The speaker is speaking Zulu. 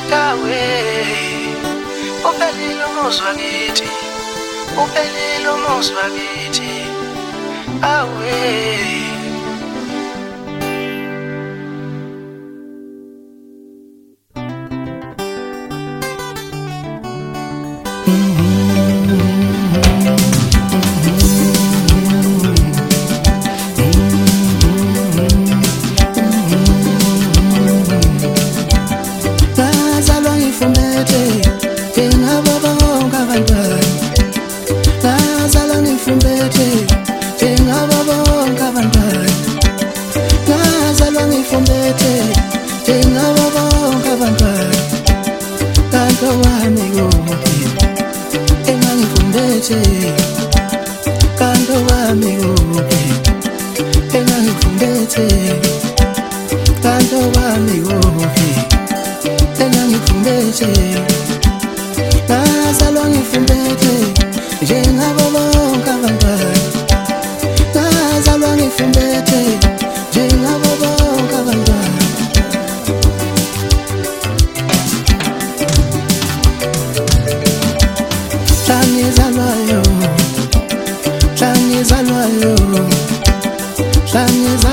kawe uphelile umuzwa kithi, uphelile umuzwa kithi awe. Kanto wami kuphi engangifumbethe, kanto wami kuphi engangifumbethe, ngazalwa ngifumbethe njengabo bonke abantwana, ngazalwa ngifumbethe njengabo bonke abantwana. Shangizalwayo, shangizalwayo, shangizalwayo.